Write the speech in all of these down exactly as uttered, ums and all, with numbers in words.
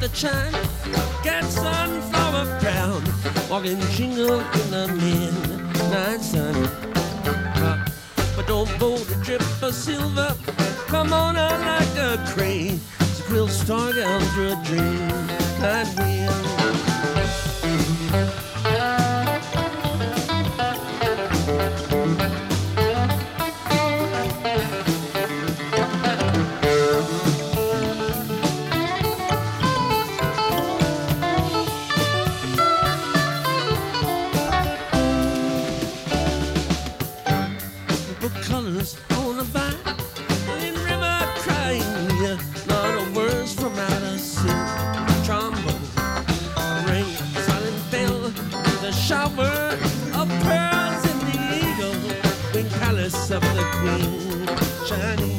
the chime. Got sunflower brown, walking jingle in the midnight sun. Uh, but don't bowl the drip for silver. Come on out like a crane. It's a quill star down through a dream night wind. Colors on a vine, in river crying, yeah, not a words from outer sea. Trombone, ring, silent bell, the shower of pearls in the eagle, wing palace of the queen, shining.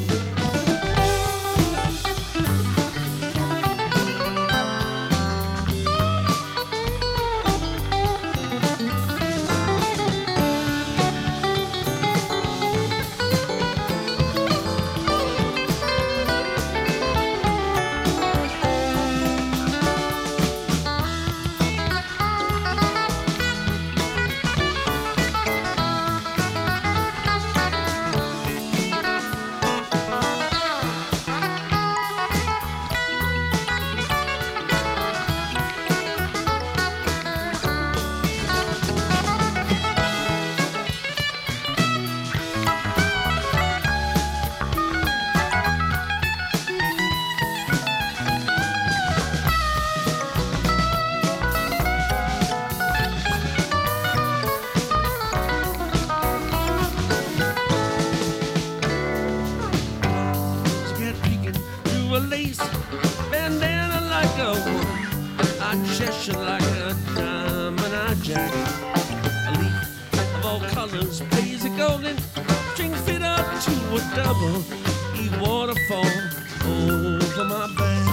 A lace bandana like a woman, I Cheshire like a diamond, I jack. A leaf of all colors plays a golden string fit up to a double. E waterfall over my back.